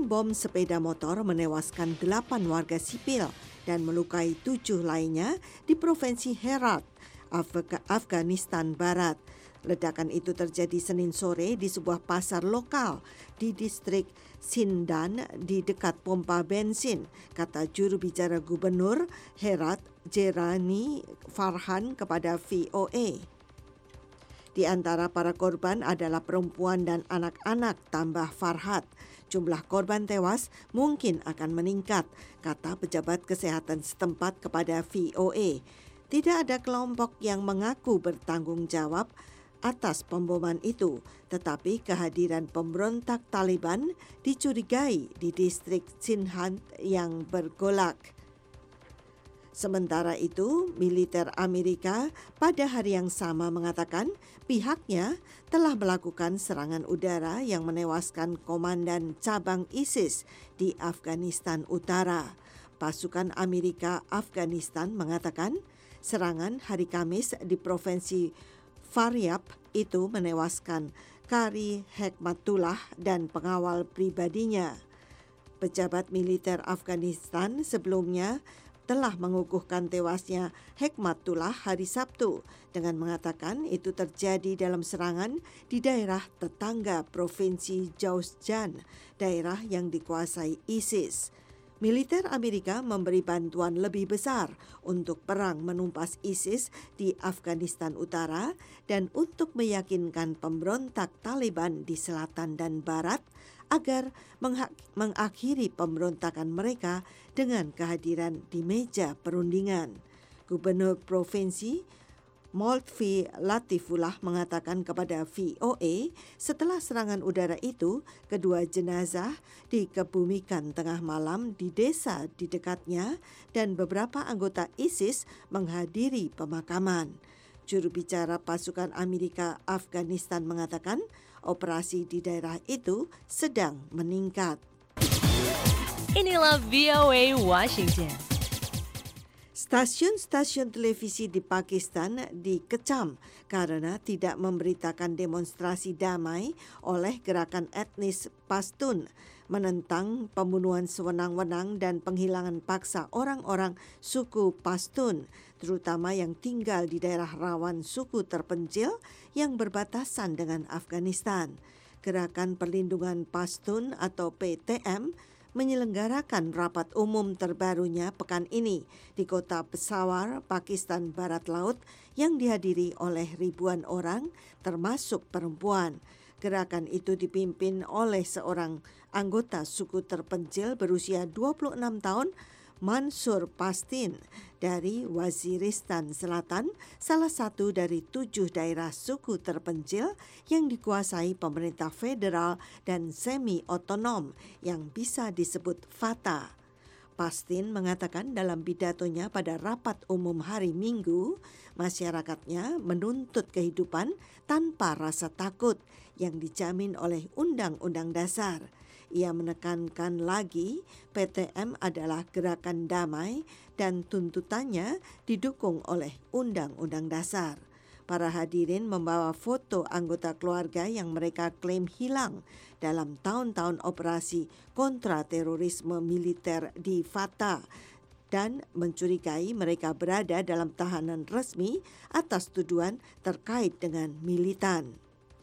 bom sepeda motor menewaskan 8 warga sipil dan melukai 7 lainnya di Provinsi Herat, Afghanistan Barat. Ledakan itu terjadi Senin sore di sebuah pasar lokal di distrik Sindan di dekat pompa bensin, kata juru bicara Gubernur Herat Jerani Farhan kepada VOA. Di antara para korban adalah perempuan dan anak-anak, tambah Farhad. Jumlah korban tewas mungkin akan meningkat, kata pejabat kesehatan setempat kepada VOA. Tidak ada kelompok yang mengaku bertanggung jawab atas pemboman itu, tetapi kehadiran pemberontak Taliban dicurigai di distrik Sindh yang bergolak. Sementara itu, militer Amerika pada hari yang sama mengatakan pihaknya telah melakukan serangan udara yang menewaskan komandan cabang ISIS di Afghanistan Utara. Pasukan Amerika Afghanistan mengatakan serangan hari Kamis di Provinsi Faryab itu menewaskan Qari Hekmatullah dan pengawal pribadinya. Pejabat militer Afghanistan sebelumnya telah mengukuhkan tewasnya Hekmatullah hari Sabtu dengan mengatakan itu terjadi dalam serangan di daerah tetangga Provinsi Jawzjan, daerah yang dikuasai ISIS. Militer Amerika memberi bantuan lebih besar untuk perang menumpas ISIS di Afghanistan Utara dan untuk meyakinkan pemberontak Taliban di selatan dan barat agar mengakhiri pemberontakan mereka dengan kehadiran di meja perundingan. Gubernur Provinsi Lutfi Latifullah mengatakan kepada VOA setelah serangan udara itu, kedua jenazah dikebumikan tengah malam di desa di dekatnya dan beberapa anggota ISIS menghadiri pemakaman. Juru bicara pasukan Amerika Afghanistan mengatakan operasi di daerah itu sedang meningkat. Inilah VOA Washington. Stasiun-stasiun televisi di Pakistan dikecam karena tidak memberitakan demonstrasi damai oleh gerakan etnis Pashtun menentang pembunuhan sewenang-wenang dan penghilangan paksa orang-orang suku Pashtun, terutama yang tinggal di daerah rawan suku terpencil yang berbatasan dengan Afghanistan. Gerakan Perlindungan Pashtun atau PTM menyelenggarakan rapat umum terbarunya pekan ini di kota Peshawar, Pakistan Barat Laut yang dihadiri oleh ribuan orang termasuk perempuan. Gerakan itu dipimpin oleh seorang anggota suku terpencil berusia 26 tahun, Mansur Pastin dari Waziristan Selatan, salah satu dari 7 daerah suku terpencil yang dikuasai pemerintah federal dan semi-otonom yang bisa disebut FATA. Pastin mengatakan dalam pidatonya pada rapat umum hari Minggu, masyarakatnya menuntut kehidupan tanpa rasa takut yang dijamin oleh Undang-Undang Dasar. Ia menekankan lagi PTM adalah gerakan damai dan tuntutannya didukung oleh Undang-Undang Dasar. Para hadirin membawa foto anggota keluarga yang mereka klaim hilang dalam tahun-tahun operasi kontra terorisme militer di FATA dan mencurigai mereka berada dalam tahanan resmi atas tuduhan terkait dengan militan.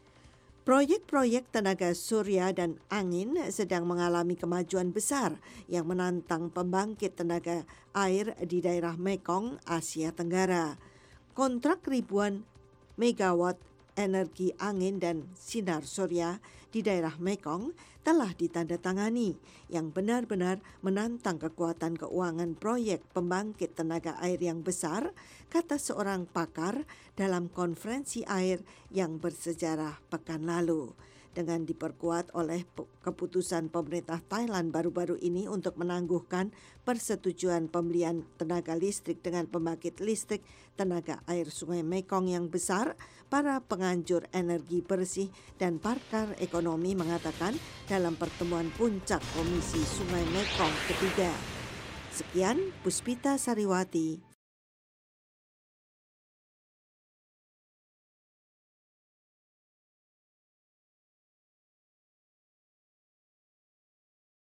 Proyek-proyek tenaga surya dan angin sedang mengalami kemajuan besar yang menantang pembangkit tenaga air di daerah Mekong, Asia Tenggara. Kontrak ribuan megawatt energi angin dan sinar surya di daerah Mekong telah ditandatangani yang benar-benar menantang kekuatan keuangan proyek pembangkit tenaga air yang besar, kata seorang pakar dalam konferensi air yang bersejarah pekan lalu. Dengan diperkuat oleh keputusan pemerintah Thailand baru-baru ini untuk menangguhkan persetujuan pembelian tenaga listrik dengan pembangkit listrik tenaga air Sungai Mekong yang besar, para penganjur energi bersih dan pakar ekonomi mengatakan dalam pertemuan puncak Komisi Sungai Mekong ketiga. Sekian, Puspita Sariwati,